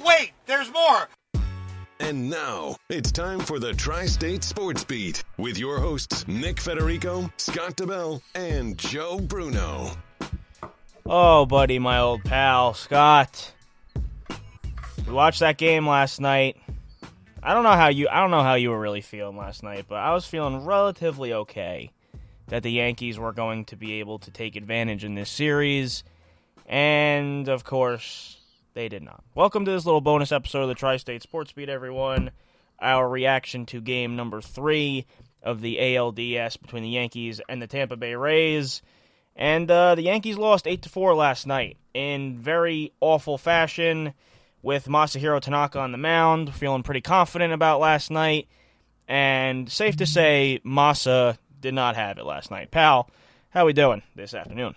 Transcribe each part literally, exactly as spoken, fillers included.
But wait, there's more. And now, it's time for the Tri-State Sports Beat with your hosts, Nick Federico, Scott DeBell, and Joe Bruno. Oh, buddy, my old pal, Scott. We watched that game last night. I don't know how you I don't know how you were really feeling last night, but I was feeling relatively okay that the Yankees were going to be able to take advantage in this series. And, of course, they did not. Welcome to this little bonus episode of the Tri-State Sports Beat, everyone. Our reaction to game number three of the A L D S between the Yankees and the Tampa Bay Rays. And uh, the Yankees lost eight to four last night in very awful fashion with Masahiro Tanaka on the mound, feeling pretty confident about last night. And safe to say, Masa did not have it last night. Pal, how we doing this afternoon?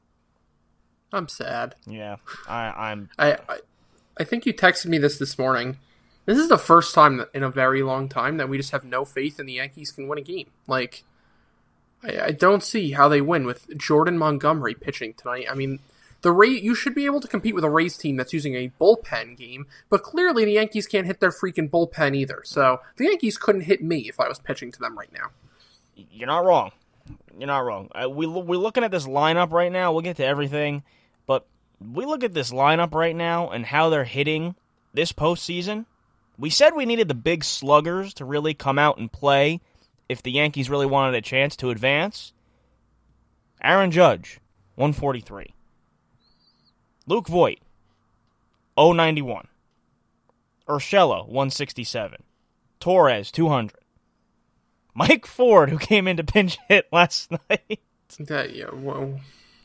I'm sad. Yeah, I, I'm... I, I I think you texted me this this morning. This is the first time in a very long time that we just have no faith in the Yankees can win a game. Like, I, I don't see how they win with Jordan Montgomery pitching tonight. I mean, the Ray, you should be able to compete with a Rays team that's using a bullpen game, but clearly the Yankees can't hit their freaking bullpen either. So the Yankees couldn't hit me if I was pitching to them right now. You're not wrong. You're not wrong. Uh, we, we're looking at this lineup right now. We'll get to everything. But we look at this lineup right now and how they're hitting this postseason. We said we needed the big sluggers to really come out and play if the Yankees really wanted a chance to advance. Aaron Judge, one forty-three. Luke Voit, oh ninety-one. Urshela, one sixty-seven. Torres, two hundred. Mike Ford, who came in to pinch hit last night. That, yeah, whoa.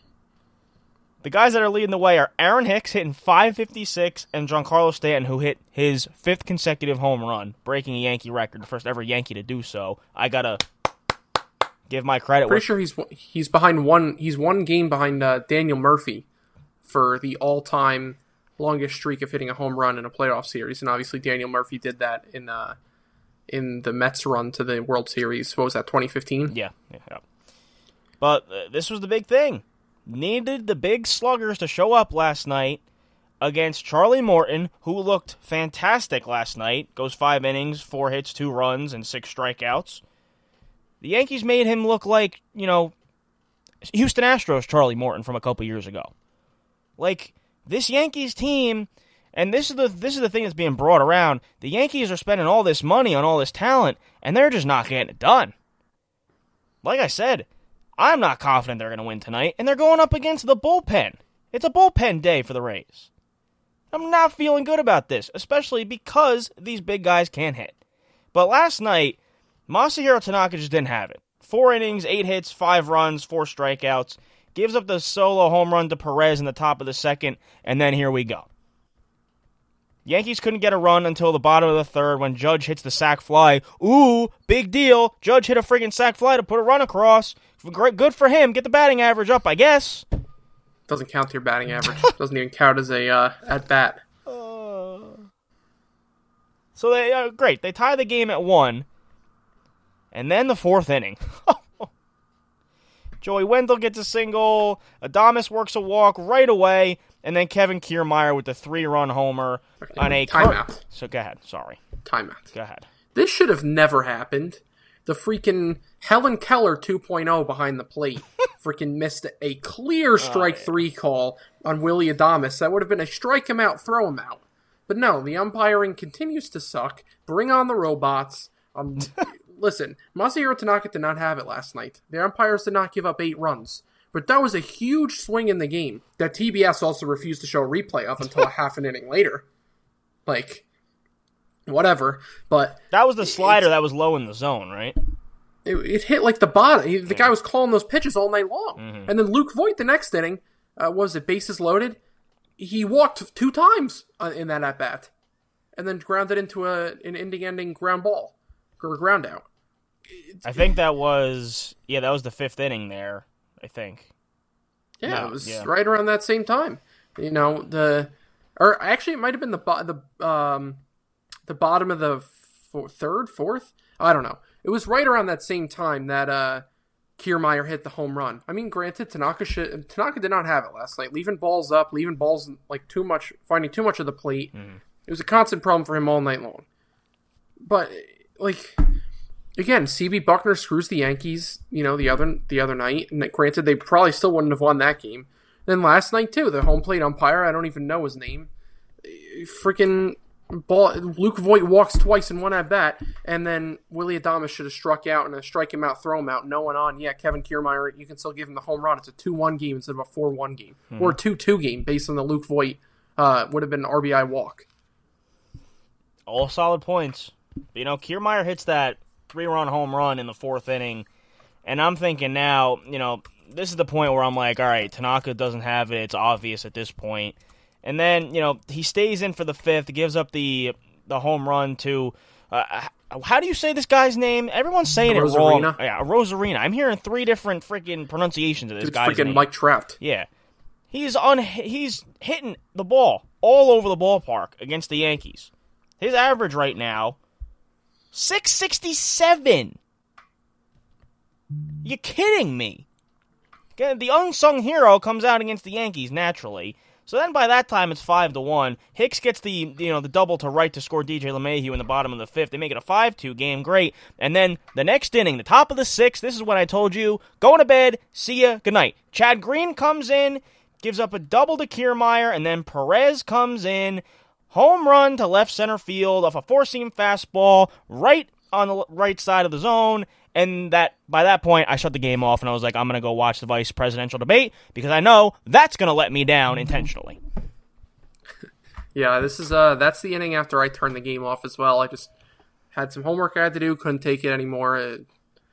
The guys that are leading the way are Aaron Hicks hitting five fifty-six and Giancarlo Stanton, who hit his fifth consecutive home run, breaking a Yankee record, the first ever Yankee to do so. I gotta give my credit. Pretty sure he's he's behind one. He's one game behind uh, Daniel Murphy for the all-time longest streak of hitting a home run in a playoff series, and obviously Daniel Murphy did that in uh, in the Mets run to the World Series. What was that, twenty fifteen? Yeah, yeah. yeah. But uh, this was the big thing. Needed the big sluggers to show up last night against Charlie Morton, who looked fantastic last night. Goes five innings, four hits, two runs, and six strikeouts. The Yankees made him look like, you know, Houston Astros Charlie Morton from a couple years ago. Like, this Yankees team, and this is the this is the thing that's being brought around, the Yankees are spending all this money on all this talent, and they're just not getting it done. Like I said, I'm not confident they're going to win tonight, and they're going up against the bullpen. It's a bullpen day for the Rays. I'm not feeling good about this, especially because these big guys can't hit. But last night, Masahiro Tanaka just didn't have it. Four innings, eight hits, five runs, four strikeouts. Gives up the solo home run to Perez in the top of the second, and then here we go. Yankees couldn't get a run until the bottom of the third when Judge hits the sac fly. Ooh, big deal. Judge hit a friggin' sac fly to put a run across. Great, good for him. Get the batting average up, I guess. Doesn't count to your batting average. Doesn't even count as a uh, at bat. Uh, so they uh, great. They tie the game at one, and then the fourth inning. Joey Wendell gets a single. Adames works a walk right away, and then Kevin Kiermaier with the three-run homer okay, on a timeout. Cur- so go ahead. Sorry. Timeout. Go ahead. This should have never happened. The freaking Helen Keller two point oh behind the plate freaking missed a clear strike oh, yeah. three call on Willy Adames. That would have been a strike him out, throw him out. But no, the umpiring continues to suck. Bring on the robots. Um, listen, Masahiro Tanaka did not have it last night. The umpires did not give up eight runs. But that was a huge swing in the game that T B S also refused to show a replay of until a half an inning later. Like, whatever. But that was the slider that was low in the zone, right? It, it hit like the bottom. He, the guy was calling those pitches all night long. Mm-hmm. And then Luke Voit the next inning, uh, what was it, bases loaded? He walked two times uh, in that at-bat. And then grounded into a, an ending-ending ground ball. Or ground out. It's, I think that was, yeah, that was the fifth inning there, I think. Yeah, no, it was yeah. right around that same time. You know, the, or actually it might have been the, the, um, the bottom of the four, third, fourth? I don't know. It was right around that same time that uh, Kiermaier hit the home run. I mean, granted, Tanaka should, Tanaka did not have it last night. Leaving balls up, leaving balls like too much, finding too much of the plate. Mm. It was a constant problem for him all night long. But, like, again, C B Buckner screws the Yankees, you know, the other the other night. And granted, they probably still wouldn't have won that game. Then last night, too, the home plate umpire, I don't even know his name, freaking ball. Luke Voigt walks twice in one at bat, and then Willy Adames should have struck out and a strike him out, throw him out. No one on. Yeah, Kevin Kiermaier, you can still give him the home run. It's a two one game instead of a four one game. Mm-hmm. Or a two two game based on the Luke Voigt uh, would have been an R B I walk. All solid points. You know, Kiermaier hits that three-run home run in the fourth inning, and I'm thinking now, you know, this is the point where I'm like, all right, Tanaka doesn't have it. It's obvious at this point. And then, you know, he stays in for the fifth, gives up the the home run to, uh, how do you say this guy's name? Everyone's saying it wrong. Yeah, Rosarina. I'm hearing three different freaking pronunciations of this it's guy's name. Freaking Mike Trout. Yeah. He's un- He's hitting the ball all over the ballpark against the Yankees. His average right now, six sixty-seven. You kidding me? The unsung hero comes out against the Yankees naturally. So then by that time it's five to one. Hicks gets the you know the double to right to score D J LeMahieu in the bottom of the fifth. They make it a five two game, great. And then the next inning, the top of the sixth, this is when I told you, going to bed, see ya, good night. Chad Green comes in, gives up a double to Kiermaier, and then Perez comes in, home run to left center field off a four-seam fastball right on the right side of the zone. And that by that point, I shut the game off, and I was like, I'm going to go watch the vice presidential debate, because I know that's going to let me down intentionally. Yeah, this is uh, that's the inning after I turned the game off as well. I just had some homework I had to do, couldn't take it anymore. It,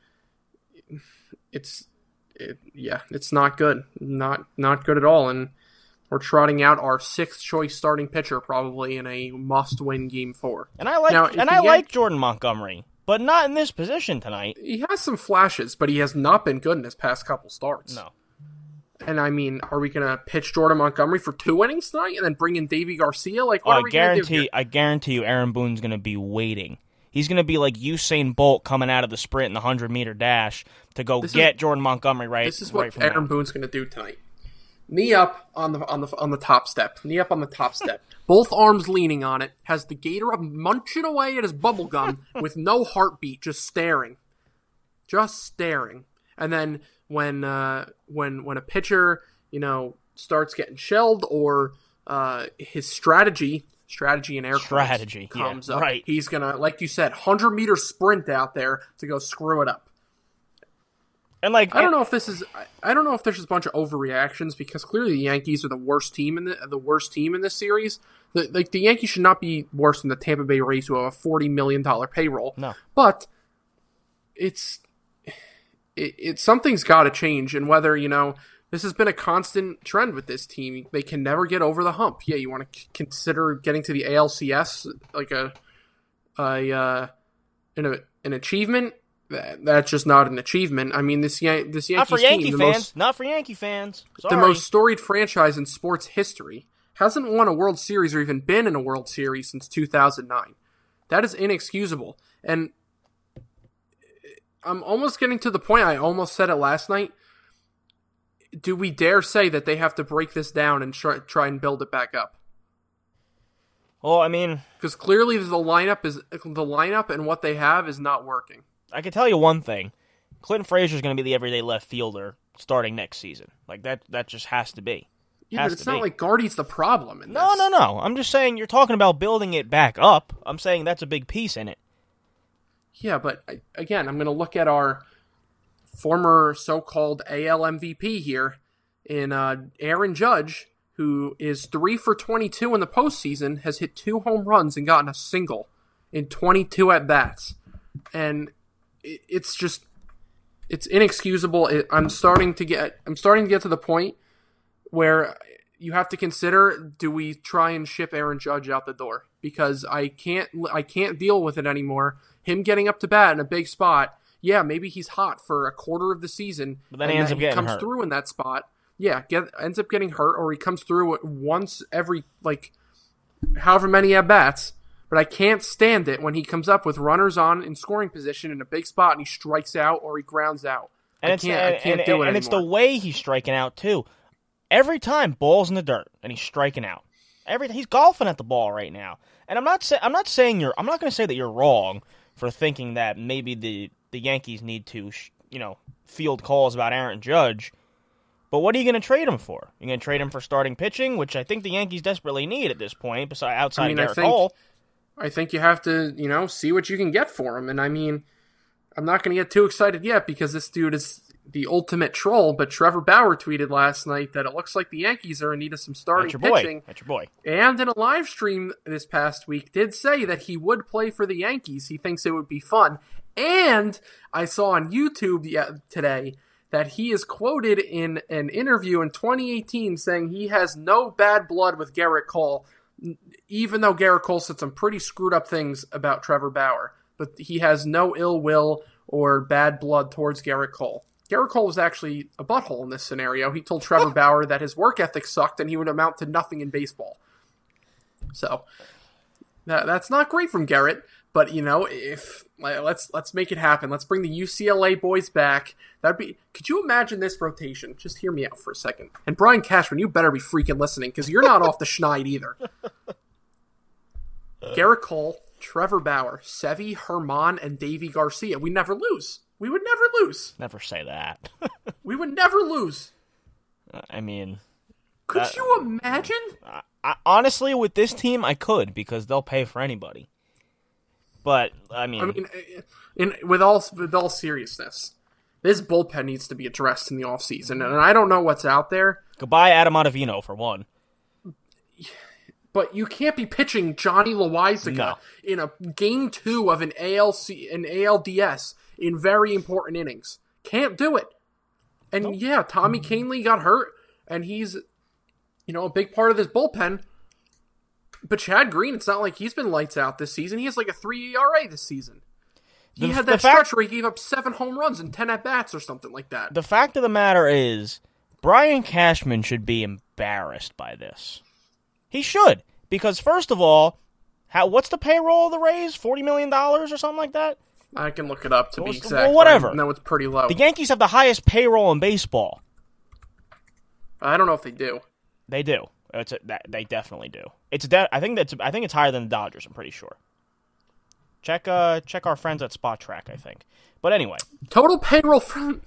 it's, it, yeah, it's not good. Not not good at all, and we're trotting out our sixth choice starting pitcher probably in a must-win game four. And I like now, and I Yan- like Jordan Montgomery. But not in this position tonight. He has some flashes, but he has not been good in his past couple starts. No. And I mean, are we going to pitch Jordan Montgomery for two innings tonight and then bring in Davy Garcia? Like, what oh, are we I guarantee, gonna do I guarantee you, Aaron Boone's going to be waiting. He's going to be like Usain Bolt coming out of the sprint in the hundred meter dash to go this get is, Jordan Montgomery right. This is what right from Aaron now. Boone's going to do tonight. Knee up on the on the on the top step. Knee up on the top step. Both arms leaning on it. Has the gator up munching away at his bubble gum with no heartbeat, just staring, just staring. And then when uh, when when a pitcher you know starts getting shelled or uh, his strategy strategy and air strategy comes yeah, up, right. He's gonna, like you said, hundred meter sprint out there to go screw it up. And like I don't know if this is I don't know if there's just a bunch of overreactions because clearly the Yankees are the worst team in the the worst team in this series. The, like the Yankees should not be worse than the Tampa Bay Rays who have a forty million dollars payroll. No. But it's it, it something's got to change, and whether, you know, this has been a constant trend with this team. They can never get over the hump. Yeah, you want to c- consider getting to the A L C S like a a uh, an, an achievement. That, that's just not an achievement. I mean, this Yan- this Yankees not for Yankee team, fans. Most, not for Yankee fans. Sorry. The most storied franchise in sports history hasn't won a World Series or even been in a World Series since two thousand nine. That is inexcusable. And I'm almost getting to the point. I almost said it last night. Do we dare say that they have to break this down and try, try and build it back up? Well, I mean, because clearly the lineup is the lineup and what they have is not working. I can tell you one thing. Clinton Frazier's going to be the everyday left fielder starting next season. Like, that that just has to be. Yeah, has but it's to not be. like Guardy's the problem in no, this. No, no, no. I'm just saying you're talking about building it back up. I'm saying that's a big piece in it. Yeah, but again, I'm going to look at our former so-called A L M V P here in uh, Aaron Judge, who is three for twenty-two in the postseason, has hit two home runs and gotten a single in twenty-two at-bats. And it's just, it's inexcusable. It, I'm starting to get, I'm starting to get to the point where you have to consider, do we try and ship Aaron Judge out the door? Because I can't, I can't deal with it anymore. Him getting up to bat in a big spot, yeah, maybe he's hot for a quarter of the season, but then he ends up getting comes hurt. through in that spot. Yeah, get ends up getting hurt, or he comes through once every like however many at bats. But I can't stand it when he comes up with runners on in scoring position in a big spot and he strikes out or he grounds out. And I it's, can't, and, I can't and, do and, it and it's the way he's striking out, too. Every time, ball's in the dirt, and he's striking out. Every he's golfing at the ball right now. And I'm not say, I'm not saying you're I'm not going to say that you're wrong for thinking that maybe the the Yankees need to, you know, field calls about Aaron Judge. But what are you going to trade him for? You're going to trade him for starting pitching, which I think the Yankees desperately need at this point, besides outside I mean, of Garrett I think, Cole. I think you have to, you know, see what you can get for him. And I mean, I'm not going to get too excited yet because this dude is the ultimate troll. But Trevor Bauer tweeted last night that it looks like the Yankees are in need of some starting That's your boy. pitching. That's your boy. And in a live stream this past week, did say that he would play for the Yankees. He thinks it would be fun. And I saw on YouTube today that he is quoted in an interview in twenty eighteen saying he has no bad blood with Garrett Cole, even though Garrett Cole said some pretty screwed up things about Trevor Bauer. But he has no ill will or bad blood towards Garrett Cole. Garrett Cole was actually a butthole in this scenario. He told Trevor Bauer that his work ethic sucked and he would amount to nothing in baseball. So that, that's not great from Garrett. But, you know, if let's let's make it happen. Let's bring the U C L A boys back. That'd be. Could you imagine this rotation? Just hear me out for a second. And Brian Cashman, you better be freaking listening because you're not off the schneid either. Garrett Cole, Trevor Bauer, Sevy, Herman, and Davy Garcia. We never lose. We would never lose. Never say that. We would never lose. I mean, could that, you imagine? I, I, honestly, with this team, I could because they'll pay for anybody. But I mean, I mean, in, with all with all seriousness, this bullpen needs to be addressed in the offseason, and I don't know what's out there. Goodbye, Adam Ottavino, for one. But you can't be pitching Johnny Loizaga no. in a game two of an A L C, an A L D S in very important innings. Can't do it. And nope. yeah, Tommy Kahnle got hurt, and he's, you know, a big part of this bullpen. But Chad Green, it's not like he's been lights out this season. He has like a three E R A this season. He the, had that fact, stretch where he gave up seven home runs and ten at-bats or something like that. The fact of the matter is, Brian Cashman should be embarrassed by this. He should. Because, first of all, how what's the payroll of the Rays? forty million dollars or something like that? I can look it up to well, be exact. Well, whatever. No, it's pretty low. The Yankees have the highest payroll in baseball. I don't know if they do. They do. It's a, that, they definitely do. It's de- I think that's I think it's higher than the Dodgers. I'm pretty sure. Check uh check our friends at Spot Track. I think. But anyway, total payroll for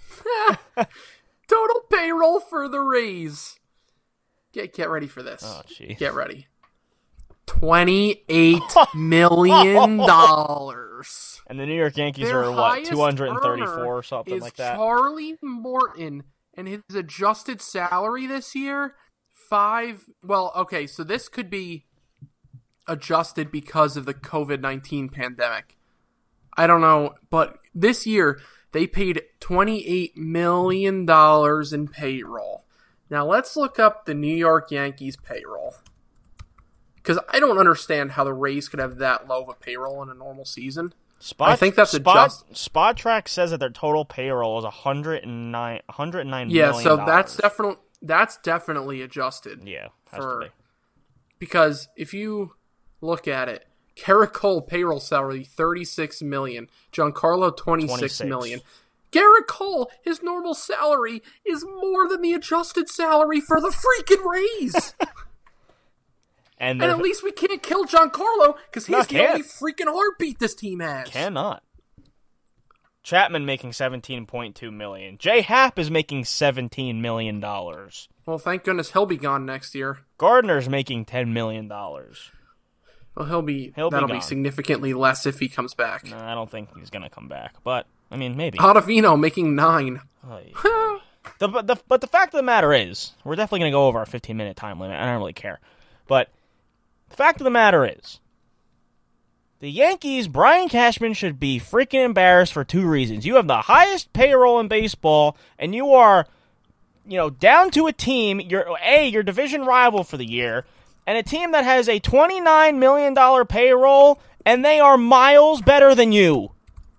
total payroll for the Rays. Get get ready for this. Oh, jeez. Get ready. Twenty-eight million dollars. And the New York Yankees Their are what two hundred and thirty-four or something is like that. Charlie Morton, and his adjusted salary this year. Five, well, okay, so this could be adjusted because of the covid nineteen pandemic. I don't know, but this year they paid twenty-eight million dollars in payroll. Now let's look up the New York Yankees payroll. Because I don't understand how the Rays could have that low of a payroll in a normal season. Spot, I think that's Spot, adjusted. Spot Track says that their total payroll is one hundred nine, one hundred nine yeah, million so dollars. that's definitely... That's definitely adjusted. Yeah, has for, to be. Because if you look at it, Garrett Cole payroll salary thirty-six million dollars, Giancarlo twenty-six million dollars. Garrett Cole, his normal salary is more than the adjusted salary for the freaking Rays. and, and at least we can't kill Giancarlo because he's no, the only freaking heartbeat this team has. Cannot. Chapman making seventeen point two million dollars. J Happ is making seventeen million dollars. Well, thank goodness he'll be gone next year. Gardner's making ten million dollars. Well, he'll be. He'll that'll be, be significantly less if he comes back. No, I don't think he's going to come back. But, I mean, maybe. Ottavino making nine. Oh, the, but, the, but the fact of the matter is, we're definitely going to go over our fifteen-minute time limit. I don't really care. But the fact of the matter is, the Yankees, Brian Cashman should be freaking embarrassed for two reasons. You have the highest payroll in baseball, and you are, you know, down to a team, you're, A, your division rival for the year, and a team that has a twenty-nine million dollars payroll, and they are miles better than you.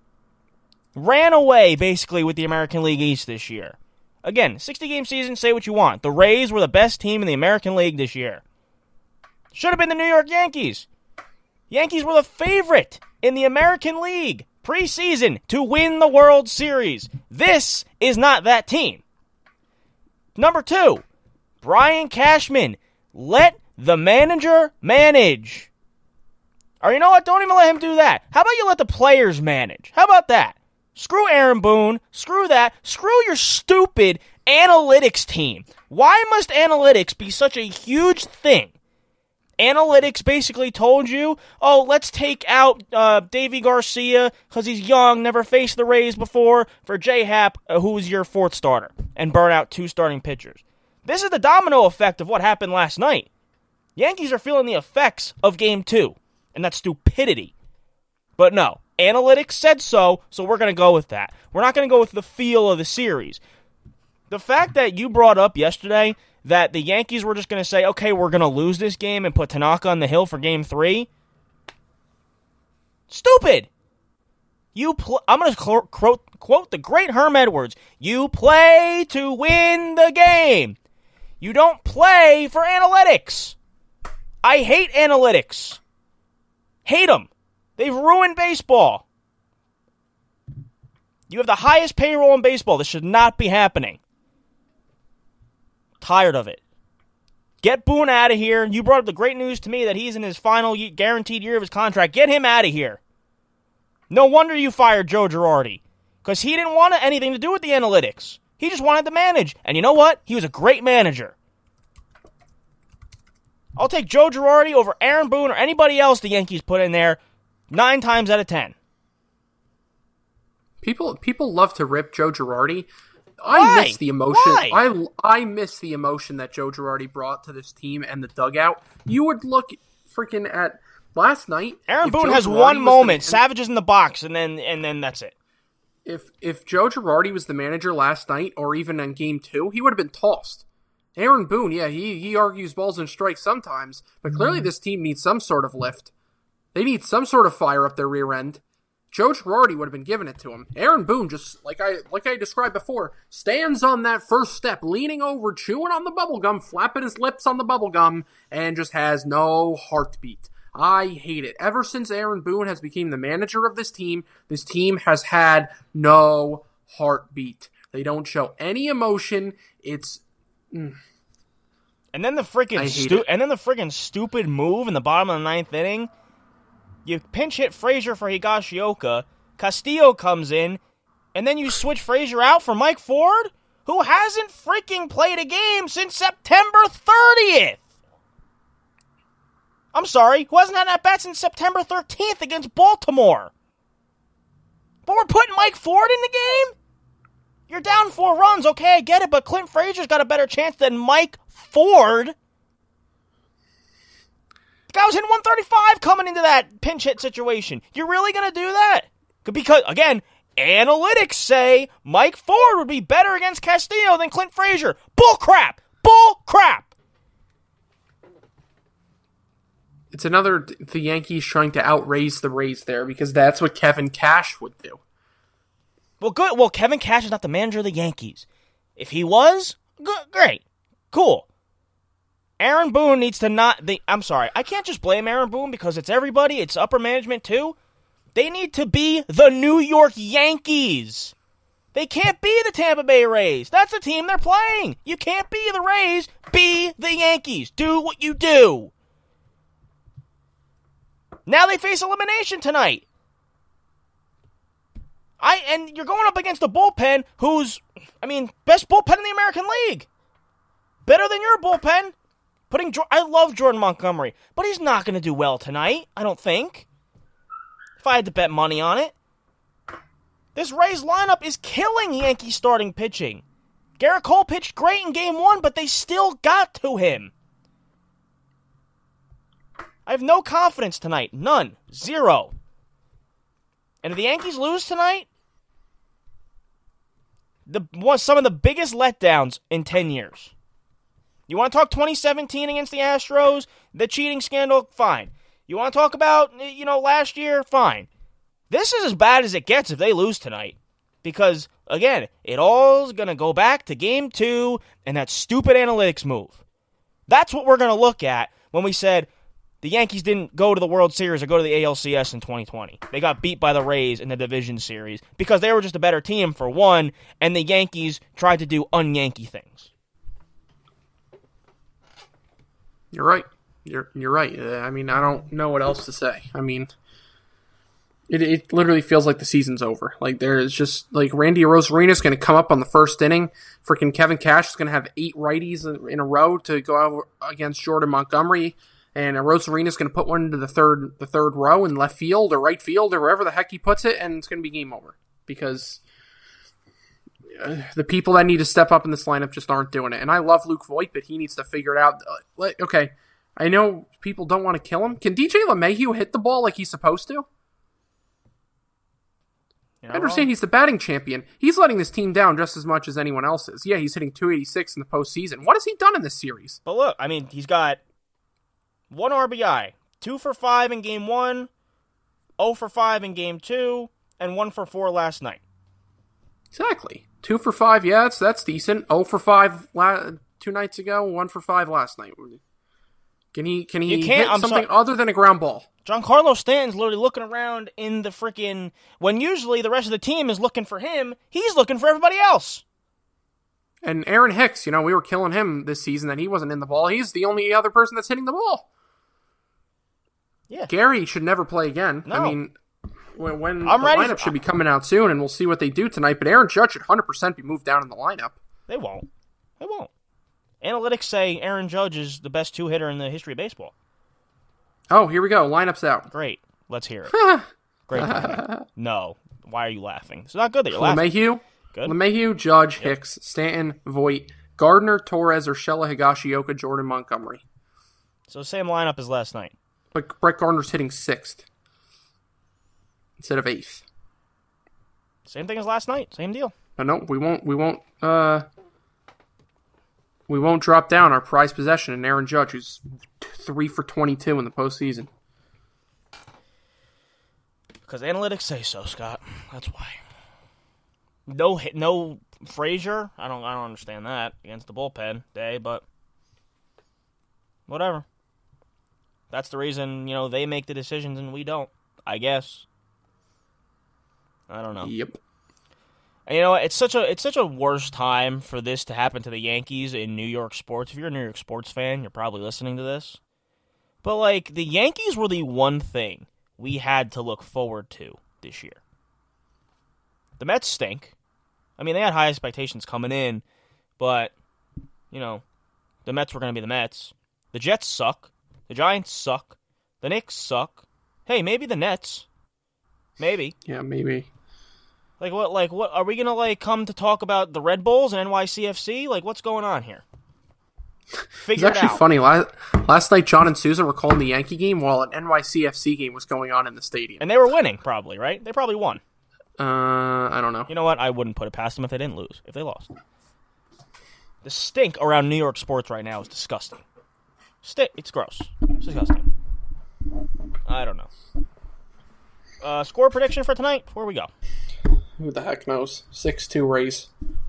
Ran away, basically, with the American League East this year. Again, sixty-game season, say what you want. The Rays were the best team in the American League this year. Should have been the New York Yankees. Yankees were the favorite in the American League preseason to win the World Series. This is not that team. Number two, Brian Cashman. Let the manager manage. Or you know what? Don't even let him do that. How about you let the players manage? How about that? Screw Aaron Boone. Screw that. Screw your stupid analytics team. Why must analytics be such a huge thing? Analytics basically told you, oh, let's take out uh, Davy Garcia because he's young, never faced the Rays before, for J-Happ, uh, who was your fourth starter, and burn out two starting pitchers. This is the domino effect of what happened last night. Yankees are feeling the effects of Game two, and that's stupidity. But no, analytics said so, so we're going to go with that. We're not going to go with the feel of the series. The fact that you brought up yesterday that the Yankees were just going to say, okay, we're going to lose this game and put Tanaka on the hill for game three. Stupid. You pl- I'm going to cl- quote, quote the great Herm Edwards. You play to win the game. You don't play for analytics. I hate analytics. Hate them. They've ruined baseball. You have the highest payroll in baseball. This should not be happening. Tired of it. Get Boone out of here. You brought up the great news to me that he's in his final guaranteed year of his contract. Get him out of here. No wonder you fired Joe Girardi, because he didn't want anything to do with the analytics. He just wanted to manage. And you know what? He was a great manager. I'll take Joe Girardi over Aaron Boone or anybody else the Yankees put in there nine times out of ten. People people love to rip Joe Girardi. I Why? miss the emotion. Why? I I miss the emotion that Joe Girardi brought to this team and the dugout. You would look freaking at last night. Aaron Boone Joe has Girardi one was moment. the, Savage is in the box, and then and then that's it. If if Joe Girardi was the manager last night, or even in Game Two, he would have been tossed. Aaron Boone, yeah, he he argues balls and strikes sometimes, but clearly this team needs some sort of lift. They need some sort of fire up their rear end. Joe Girardi would have been giving it to him. Aaron Boone, just like I like I described before, stands on that first step, leaning over, chewing on the bubblegum, flapping his lips on the bubblegum, and just has no heartbeat. I hate it. Ever since Aaron Boone has become the manager of this team, this team has had no heartbeat. They don't show any emotion. It's... Mm. And then the freaking stu- and then the freaking stupid move in the bottom of the ninth inning. You pinch hit Frazier for Higashioka. Castillo comes in, and then you switch Frazier out for Mike Ford, who hasn't freaking played a game since September thirtieth. I'm sorry, who hasn't had that bat since September thirteenth against Baltimore. But we're putting Mike Ford in the game? You're down four runs, okay, I get it, but Clint Frazier's got a better chance than Mike Ford. The guy was hitting one thirty-five coming into that pinch hit situation. You're really going to do that? Because, again, analytics say Mike Ford would be better against Castillo than Clint Frazier. Bull crap! Bull crap! It's another, the Yankees trying to outraise the Rays there, because that's what Kevin Cash would do. Well, good. Well, Kevin Cash is not the manager of the Yankees. If he was, good, great. Cool. Aaron Boone needs to not... The, I'm sorry. I can't just blame Aaron Boone because it's everybody. It's upper management, too. They need to be the New York Yankees. They can't be the Tampa Bay Rays. That's the team they're playing. You can't be the Rays. Be the Yankees. Do what you do. Now they face elimination tonight. I and you're going up against a bullpen who's, I mean, best bullpen in the American League. Better than your bullpen. Putting, I love Jordan Montgomery, but he's not going to do well tonight, I don't think. If I had to bet money on it. This Rays lineup is killing Yankee starting pitching. Garrett Cole pitched great in game one, but they still got to him. I have no confidence tonight. None. Zero. And if the Yankees lose tonight, the one, some of the biggest letdowns in ten years. You want to talk twenty seventeen against the Astros, the cheating scandal? Fine. You want to talk about, you know, last year? Fine. This is as bad as it gets if they lose tonight. Because, again, it all is going to go back to game two and that stupid analytics move. That's what we're going to look at when we said the Yankees didn't go to the World Series or go to the A L C S in twenty twenty. They got beat by the Rays in the division series because they were just a better team, for one, and the Yankees tried to do un-Yankee things. You're right. You're you're right. I mean, I don't know what else to say. I mean, it it literally feels like the season's over. Like there is just like Randy Arozarena is going to come up on the first inning. Freaking Kevin Cash is going to have eight righties in a row to go out against Jordan Montgomery, and Arozarena is going to put one into the third the third row in left field or right field or wherever the heck he puts it, and it's going to be game over because uh, the people that need to step up in this lineup just aren't doing it. And I love Luke Voit, but he needs to figure it out. Uh, okay. I know people don't want to kill him. Can D J LeMahieu hit the ball like he's supposed to? You know, I understand he's the batting champion. He's letting this team down just as much as anyone else is. Yeah, he's hitting two eighty-six in the postseason. What has he done in this series? But look, I mean, he's got one R B I, two for five in game one, zero for five in game two, and one for four last night. Exactly. Two for five, yeah, that's, that's decent. zero for five la- two nights ago, one for five last night. Can he Can he hit I'm something sorry. other than a ground ball? Giancarlo Stanton's literally looking around in the freaking... When usually the rest of the team is looking for him, he's looking for everybody else. And Aaron Hicks, you know, we were killing him this season that he wasn't in the ball. He's the only other person that's hitting the ball. Yeah. Gary should never play again. No. I mean, when, when I'm the ready lineup for, should be coming out soon, and we'll see what they do tonight. But Aaron Judge should one hundred percent be moved down in the lineup. They won't. They won't. Analytics say Aaron Judge is the best two-hitter in the history of baseball. Oh, here we go. Lineup's out. Great. Let's hear it. Great. No. Why are you laughing? It's not good that you're laughing. LeMahieu, good. LeMahieu, Judge, Yep. Hicks, Stanton, Voit, Gardner, Torres, Urshela, Higashioka, Jordan Montgomery. So same lineup as last night. But Brett Gardner's hitting sixth instead of eighth. Same thing as last night. Same deal. But no, we won't. We won't. Uh, we won't drop down our prized possession in Aaron Judge, who's three for twenty-two in the postseason. Because analytics say so, Scott. That's why. No hit, no Frazier. I don't. I don't understand that against the bullpen day, but whatever. That's the reason, you know, they make the decisions and we don't. I guess. I don't know. Yep. And you know, it's such a it's such a worse time for this to happen to the Yankees in New York sports. If you're a New York sports fan, you're probably listening to this. But like, the Yankees were the one thing we had to look forward to this year. The Mets stink. I mean, they had high expectations coming in, but you know, the Mets were going to be the Mets. The Jets suck. The Giants suck. The Knicks suck. Hey, maybe the Nets. Maybe. Yeah, maybe. Like what? Like what? Are we gonna like come to talk about the Red Bulls and N Y C F C? Like what's going on here? Figure it's actually it out. funny. Last, last night, John and Sousa were calling the Yankee game while an N Y C F C game was going on in the stadium. And they were winning, probably, right? They probably won. Uh, I don't know. You know what? I wouldn't put it past them if they didn't lose. If they lost, the stink around New York sports right now is disgusting. St- it's gross. It's disgusting. I don't know. Uh, score prediction for tonight before we go. Who the heck knows? six two Rays.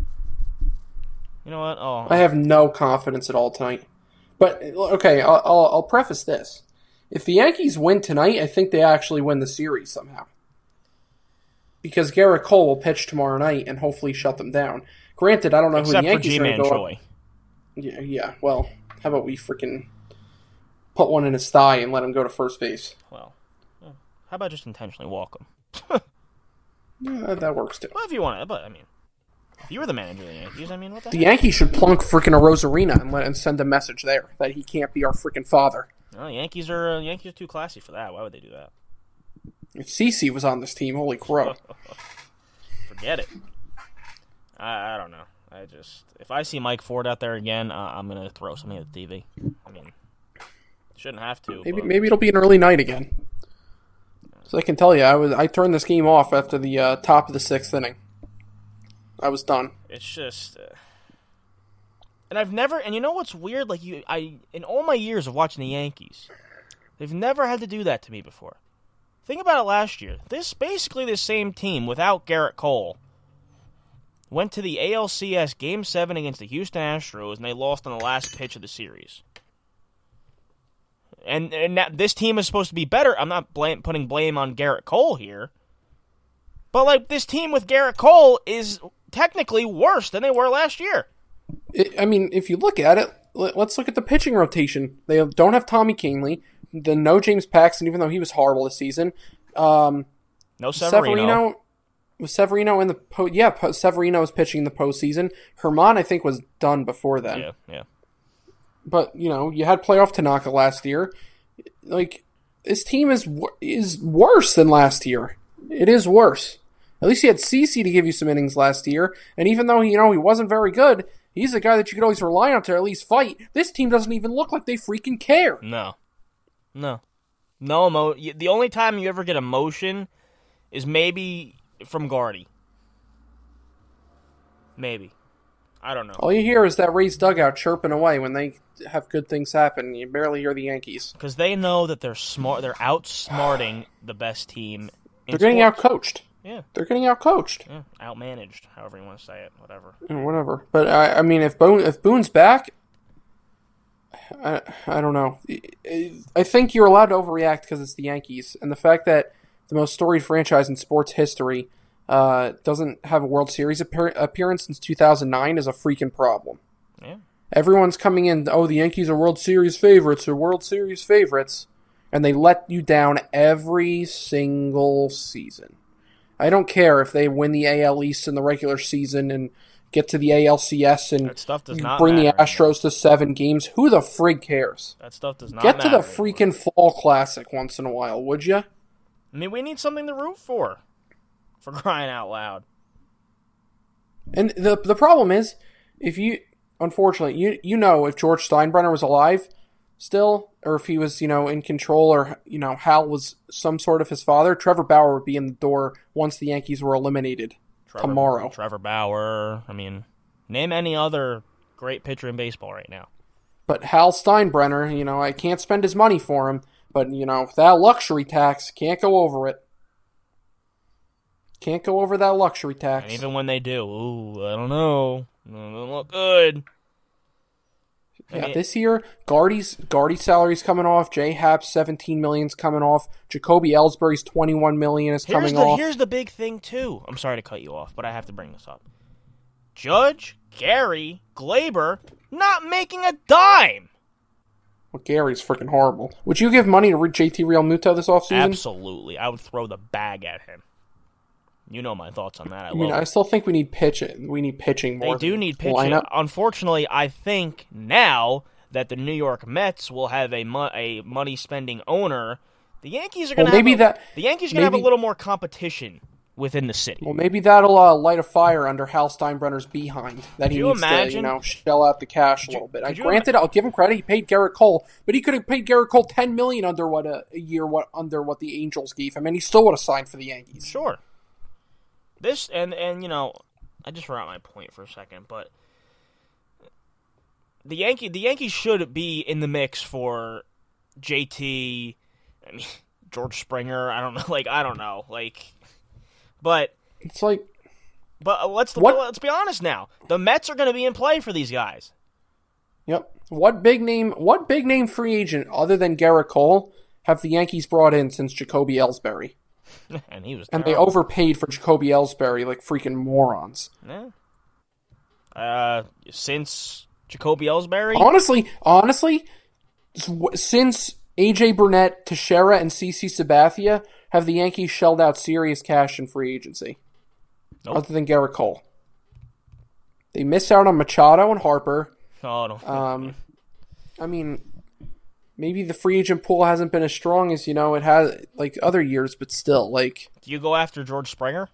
You know what? Oh, I have no confidence at all tonight. But, okay, I'll, I'll, I'll preface this. If the Yankees win tonight, I think they actually win the series somehow. Because Garrett Cole will pitch tomorrow night and hopefully shut them down. Granted, I don't know except who the Yankees for are going to go Choi. up. Yeah, yeah, well, how about we freaking put one in his thigh and let him go to first base? Well, how about just intentionally walk him? Yeah, that works too. Well, if you want to, but I mean, if you were the manager of the Yankees, I mean, what the The heck? Yankees should plunk freaking Arozarena and let and send a message there that he can't be our freaking father. No, Yankees are uh, Yankees are too classy for that. Why would they do that? If CeCe was on this team, holy crow. Forget it. I, I don't know. I just if I see Mike Ford out there again, uh, I'm gonna throw something at the T V. I mean, shouldn't have to. Maybe but... maybe it'll be an early night again. So I can tell you, I was I turned this game off after the uh, top of the sixth inning. I was done. It's just, uh... and I've never. And you know what's weird? Like you, I in all my years of watching the Yankees, they've never had to do that to me before. Think about it last year. This basically the same team without Garrett Cole went to the A L C S Game seven against the Houston Astros, and they lost on the last pitch of the series. And, and that, this team is supposed to be better. I'm not blame, putting blame on Garrett Cole here. But, like, this team with Garrett Cole is technically worse than they were last year. It, I mean, if you look at it, let, let's look at the pitching rotation. They don't have Tommy Kahnle. The no James Paxton, even though he was horrible this season. Um, no Severino. Severino. Was Severino in the po- yeah? Po- Severino was pitching in the postseason. Herman, I think, was done before then. Yeah, yeah. But you know, you had playoff Tanaka last year. Like this team is is worse than last year. It is worse. At least he had CeCe to give you some innings last year, and even though you know he wasn't very good, he's a guy that you could always rely on to at least fight. This team doesn't even look like they freaking care. No, no, no emo. The only time you ever get emotion is maybe from Gardy. Maybe. I don't know. All you hear is that Rays dugout chirping away when they have good things happen. You barely hear the Yankees. Because they know that they're smart. They're outsmarting the best team in They're getting sports. outcoached. Yeah. They're getting outcoached. Yeah. Outmanaged, however you want to say it. Whatever. Whatever. But, I, I mean, if Boone, if Boone's back, I, I don't know. I think you're allowed to overreact because it's the Yankees. And the fact that the most storied franchise in sports history uh, doesn't have a World Series appear- appearance since two thousand nine is a freaking problem. Yeah. Everyone's coming in, oh, the Yankees are World Series favorites or World Series favorites, and they let you down every single season. I don't care if they win the A L East in the regular season and get to the A L C S and That stuff does not bring the matter Astros anymore. to seven games. Who the frig cares? That stuff does not Get to matter the anymore. freaking Fall Classic once in a while, would you? I mean, we need something to root for. For crying out loud. And the the problem is, if you, unfortunately, you you know if George Steinbrenner was alive still, or if he was, you know, in control, or, you know, Hal was some sort of his father, Trevor Bauer would be in the door once the Yankees were eliminated Trevor, tomorrow. Trevor Bauer. I mean, name any other great pitcher in baseball right now. But Hal Steinbrenner, you know, I can't spend his money for him, but, you know, that luxury tax, can't go over it. Can't go over that luxury tax. And even when they do, ooh, I don't know. It doesn't look good. I Yeah, mean, this year, Gardy's Gardy's salary's coming off. J Happ's seventeen million's coming off. Jacoby Ellsbury's twenty-one million is here's coming the, off. Here's the big thing, too. I'm sorry to cut you off, but I have to bring this up. Judge, Gary, Glaber, not making a dime. Well, Gary's freaking horrible. Would you give money to J T Realmuto this offseason? Absolutely. I would throw the bag at him. You know my thoughts on that. I, I mean, love I it. still think we need pitching. We need pitching more. They do than need pitching. lineup. Unfortunately, I think now that the New York Mets will have a mo- a money spending owner, the Yankees are going to Well, maybe have a, that- the Yankees are going to have a maybe- little more competition within the city. Well, maybe that'll uh, light a fire under Hal Steinbrenner's behind that he you needs to, imagine- you know, shell out the cash a you- little bit. I could you granted, I'll give him credit. He paid Garrett Cole, but he could have paid Garrett Cole ten million under what a, a year what under what the Angels gave him, and he still would have signed for the Yankees. Sure. This and and you know, I just forgot my point for a second, but the Yankee the Yankees should be in the mix for J T. I mean, George Springer. I don't know. Like I don't know. Like, but It's like, but let's What- let's be honest now. The Mets are going to be in play for these guys. yep. What big name? What big name free agent other than Garrett Cole have the Yankees brought in since Jacoby Ellsbury? And he was And they terrible. overpaid for Jacoby Ellsbury like freaking morons. Yeah. Uh, since Jacoby Ellsbury, Honestly, honestly, s- since A J Burnett, Teixeira, and CeCe Sabathia, have the Yankees shelled out serious cash in free agency? Nope. Other than Garrett Cole. They missed out on Machado and Harper. oh, no. Um, I mean, maybe the free agent pool hasn't been as strong as, you know, it has like other years, but still, like, Do you go after George Springer?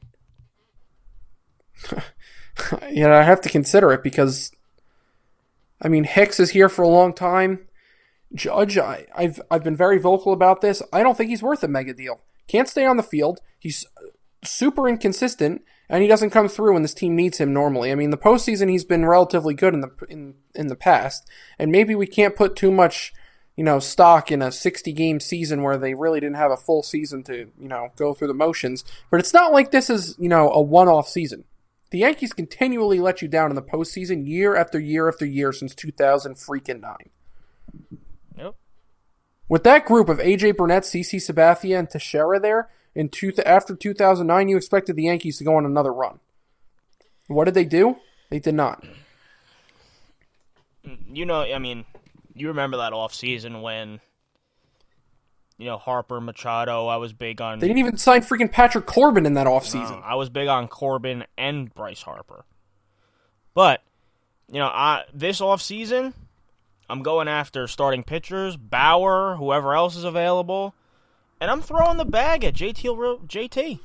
you know, I have to consider it because, I mean, Hicks is here for a long time. Judge, I, I've I've been very vocal about this. I don't think he's worth a mega deal. Can't stay on the field. He's super inconsistent, and he doesn't come through when this team needs him normally. I mean, the postseason he's been relatively good in the in in the past, and maybe we can't put too much, you know, stock in a sixty game season where they really didn't have a full season to, you know, go through the motions. But it's not like this is, you know, a one off season. The Yankees continually let you down in the postseason year after year after year since two thousand freaking nine. Yep. With that group of A J Burnett, CeCe Sabathia, and Teixeira there, in two, after two thousand nine, you expected the Yankees to go on another run. What did they do? They did not. you know, I mean, you remember that offseason when, you know, Harper, Machado, I was big on... They didn't even sign freaking Patrick Corbin in that offseason. No, I was big on Corbin and Bryce Harper. But, you know, I, this offseason, I'm going after starting pitchers, Bauer, whoever else is available, and I'm throwing the bag at J T. J T.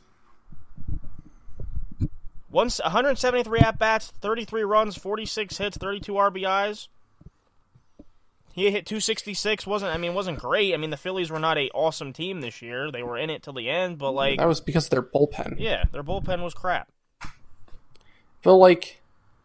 one hundred seventy-three at-bats, thirty-three runs, forty-six hits, thirty-two R B Is. He hit two sixty-six. Wasn't I mean, wasn't great. I mean, the Phillies were not a awesome team this year. They were in it till the end, but like that was because of their bullpen. Yeah, their bullpen was crap. Feel like,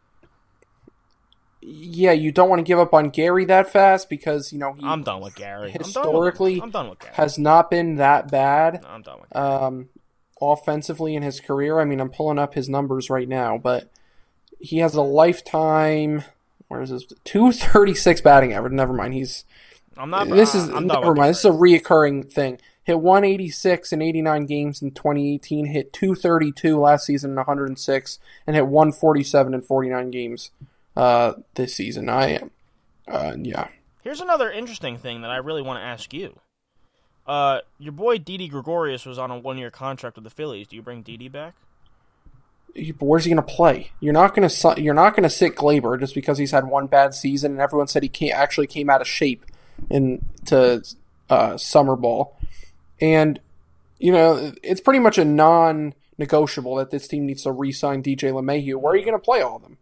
yeah, you don't want to give up on Gary that fast because you know he. I'm done with Gary. Historically, I'm done with, I'm done with Gary. Has not been that bad. No, I'm done with Gary. Um, offensively in his career. I mean, I'm pulling up his numbers right now, but he has a lifetime. Where is this? two thirty-six batting average. Never mind. He's. I'm not. This uh, is I'm never mind. This is a reoccurring thing. Hit one eighty-six in eighty-nine games in twenty eighteen. Hit two thirty-two last season in one hundred six, and hit one forty-seven in forty-nine games uh, this season. I am. Uh, yeah. Here's another interesting thing that I really want to ask you. Uh, your boy Didi Gregorius was on a one-year contract with the Phillies. Do you bring Didi back? Where's he going to play? You're not going to you're not going to sit Glaber just because he's had one bad season, and everyone said he can't, actually came out of shape into uh, summer ball. And you know it's pretty much a non-negotiable that this team needs to re-sign D J LeMahieu. Where are you going to play all of them?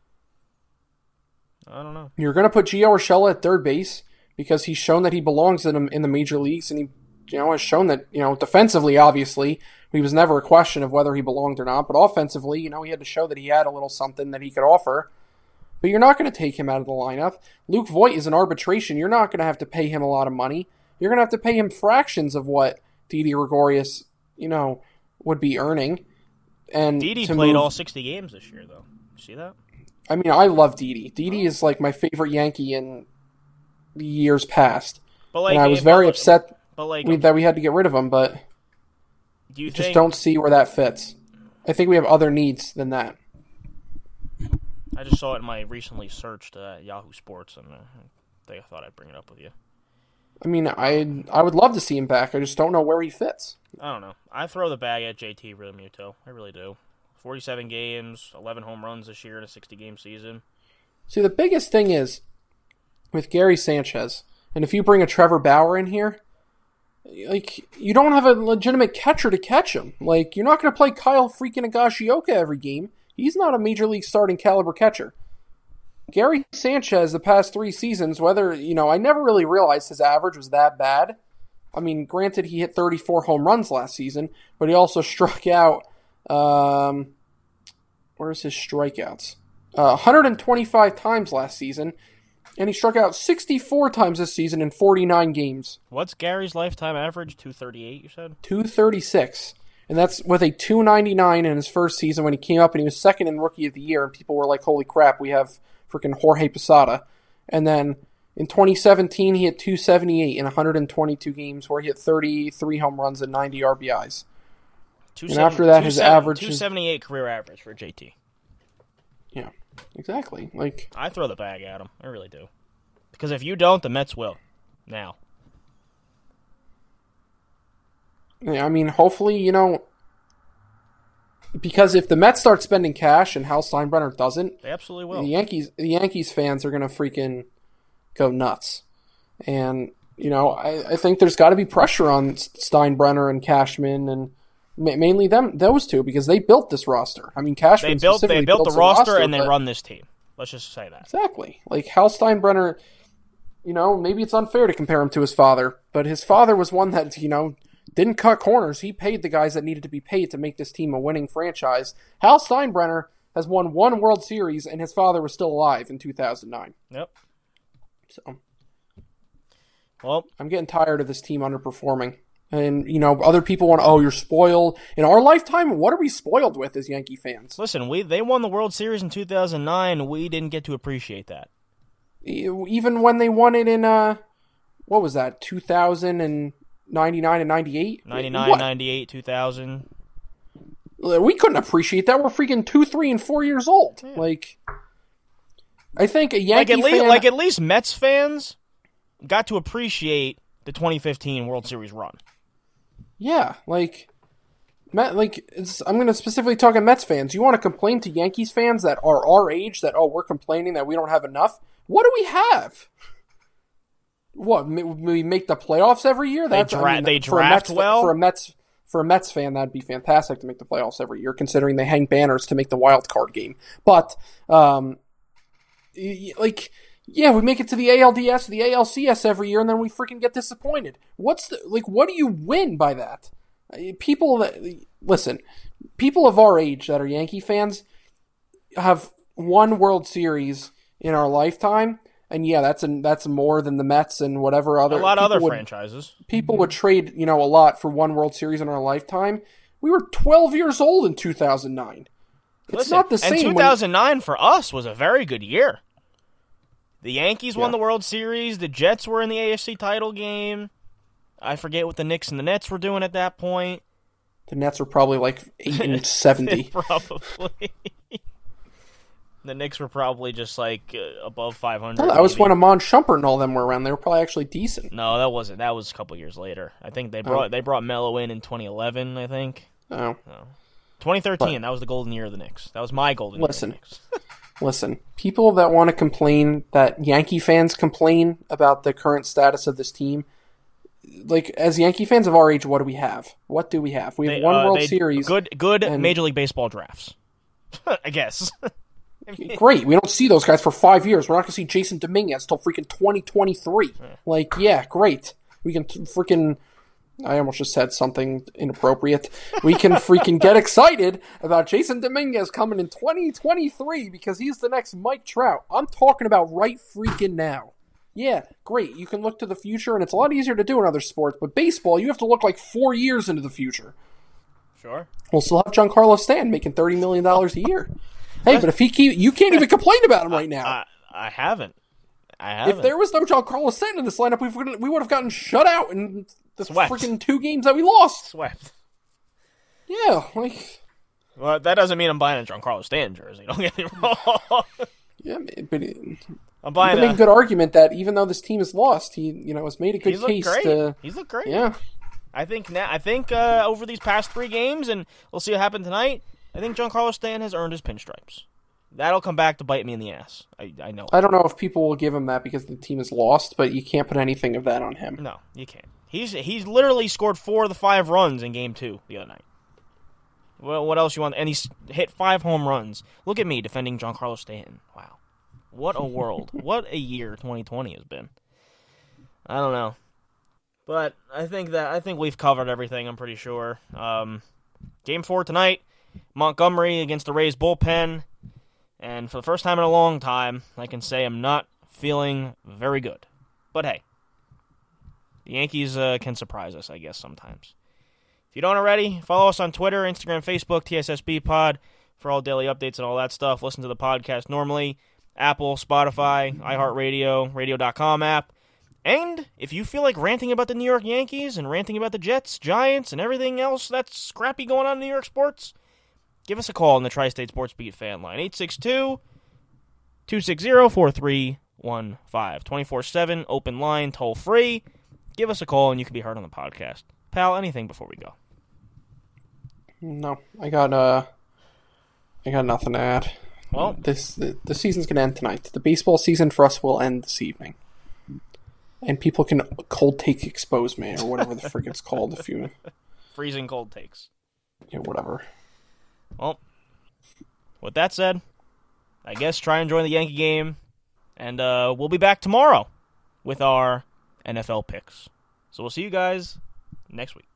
I don't know. You're going to put Gio Urshela at third base because he's shown that he belongs in in the major leagues, and he you know has shown that you know defensively, obviously. He was never a question of whether he belonged or not, but offensively, you know, he had to show that he had a little something that he could offer. But you're not going to take him out of the lineup. Luke Voit is an arbitration. You're not going to have to pay him a lot of money. You're going to have to pay him fractions of what Didi Gregorius, you know, would be earning. And Didi played move... all sixty games this year, though. See that? I mean, I love Didi. Didi is like my favorite Yankee in years past. But like, and I was very but, upset but like, we, that we had to get rid of him, but... Do you I think... just don't see where that fits. I think we have other needs than that. I just saw it in my recently searched uh, Yahoo Sports, and uh, I thought I'd bring it up with you. I mean, I I would love to see him back. I just don't know where he fits. I don't know. I throw the bag at J T Realmuto. I really do. forty-seven games, eleven home runs this year in a sixty-game season. See, the biggest thing is with Gary Sanchez, and if you bring a Trevor Bauer in here, like, you don't have a legitimate catcher to catch him. Like, you're not going to play Kyle freaking Higashioka every game. He's not a major league starting caliber catcher. Gary Sanchez, the past three seasons, whether, you know, I never really realized his average was that bad. I mean, granted, he hit thirty-four home runs last season, but he also struck out, um, where's his strikeouts? Uh, one hundred twenty-five times last season. And he struck out sixty-four times this season in forty-nine games. What's Gary's lifetime average? two thirty-eight, you said? two thirty-six. And that's with a two ninety-nine in his first season when he came up and he was second in Rookie of the Year. And people were like, holy crap, we have freaking Jorge Posada. And then in twenty seventeen, he hit two seventy-eight in one hundred twenty-two games where he hit thirty-three home runs and ninety R B Is. And after that, his average two seventy-eight is... career average for J T. Yeah. Exactly. Like I throw the bag at him. I really do. Because if you don't, the Mets will. Now. Yeah, I mean, hopefully, you know, because if the Mets start spending cash and Hal Steinbrenner doesn't, they absolutely will. The Yankees, the Yankees fans are going to freaking go nuts. And, you know, I, I think there's got to be pressure on Steinbrenner and Cashman and mainly them, those two, because they built this roster. I mean, Cashman they built they built the roster, roster and they run this team. Let's just say that. Exactly. Like Hal Steinbrenner, you know, maybe it's unfair to compare him to his father, but his father was one that, you know, didn't cut corners. He paid the guys that needed to be paid to make this team a winning franchise. Hal Steinbrenner has won one World Series, and his father was still alive in two thousand nine. Yep. So, well, I'm getting tired of this team underperforming. And, you know, other people want, oh, you're spoiled. In our lifetime, what are we spoiled with as Yankee fans? Listen, we they won the World Series in two thousand nine. We didn't get to appreciate that. Even when they won it in, uh, what was that, two thousand ninety-nine and ninety-eight? ninety-nine, ninety-eight, two thousand. We couldn't appreciate that. We're freaking two, three, and four years old. Yeah. Like, I think a Yankee like at least fan, like at least Mets fans got to appreciate the twenty fifteen World Series run. Yeah, like, Met, like it's, I'm going to specifically talk to Mets fans. You want to complain to Yankees fans that are our age that, oh, we're complaining that we don't have enough? What do we have? What, we make the playoffs every year? That's, they, dra- I mean, they draft for Mets, well? For a, Mets, for a Mets fan, that'd be fantastic to make the playoffs every year, considering they hang banners to make the wild card game. But, um, like... Yeah, we make it to the A L D S, the A L C S every year, and then we freaking get disappointed. What's the, like, what do you win by that? People that, listen, people of our age that are Yankee fans have won World Series in our lifetime, and yeah, that's a, that's more than the Mets and whatever other. A lot of other would, franchises. People would trade, you know, a lot for one World Series in our lifetime. We were twelve years old in two thousand nine. It's Listen, not the same. And two thousand nine when, for us was a very good year. The Yankees yeah. won the World Series. The Jets were in the A F C title game. I forget what the Knicks and the Nets were doing at that point. The Nets were probably like eight and seventy. Probably. The Knicks were probably just like uh, above five hundred. No, that was when Amon Shumpert and all them were around. They were probably actually decent. No, that wasn't. That was a couple years later. I think they brought oh. they brought Melo in in twenty eleven. I think. Oh. No. twenty thirteen. But, that was the golden year of the Knicks. That was my golden listen, year of the Knicks. Listen, people that want to complain, that Yankee fans complain about the current status of this team, like, as Yankee fans of our age, what do we have? What do we have? We have they, one uh, World they, Series. Good good and, Major League Baseball drafts, I guess. Great. We don't see those guys for five years. We're not going to see Jason Dominguez till freaking twenty twenty-three. Yeah. Like, yeah, great. We can t- freaking... I almost just said something inappropriate. We can freaking get excited about Jason Dominguez coming in twenty twenty-three because he's the next Mike Trout. I'm talking about right freaking now. Yeah, great. You can look to the future, and it's a lot easier to do in other sports, but baseball, you have to look like four years into the future. Sure. We'll still have Giancarlo Stanton making thirty million dollars a year. Hey, but if he keep, you can't even complain about him right now. I, I, I haven't. I haven't. If there was no Giancarlo Stanton in this lineup, we would we would have gotten shut out in the Swept. freaking two games that we lost. Swept. Yeah, like. Well, that doesn't mean I'm buying a Giancarlo Stanton jersey. Don't get me wrong. Yeah, but it, I'm buying. You can make a good argument that even though this team is lost, he you know has made a good he's case. Looked great. To, he's looked great. Yeah. I think now. I think uh, over these past three games, and we'll see what happens tonight. I think Giancarlo Stanton has earned his pinstripes. That'll come back to bite me in the ass. I, I know. I don't know if people will give him that because the team is lost, but you can't put anything of that on him. No, you can't. He's he's literally scored four of the five runs in game two the other night. Well, what else you want? And he's hit five home runs. Look at me defending Giancarlo Stanton. Wow. What a world. What a year twenty twenty has been. I don't know. But I think that I think we've covered everything, I'm pretty sure. Um, game four tonight, Montgomery against the Rays bullpen. And for the first time in a long time, I can say I'm not feeling very good. But hey, the Yankees uh, can surprise us, I guess, sometimes. If you don't already, follow us on Twitter, Instagram, Facebook, T S S B Pod for all daily updates and all that stuff. Listen to the podcast normally. Apple, Spotify, iHeartRadio, radio dot com app. And if you feel like ranting about the New York Yankees and ranting about the Jets, Giants, and everything else that's scrappy going on in New York sports, give us a call on the Tri-State Sports Beat fan line, eight six two, two six zero, four three one five. twenty-four seven, open line, toll free. Give us a call and you can be heard on the podcast. Pal, anything before we go? No, I got uh, I got nothing to add. Well, this the, the season's gonna end tonight. The baseball season for us will end this evening, and people can cold take expose me or whatever the frick it's called. If you freezing cold takes, yeah, whatever. Well, with that said, I guess try and join the Yankee game, and uh, we'll be back tomorrow with our N F L picks. So we'll see you guys next week.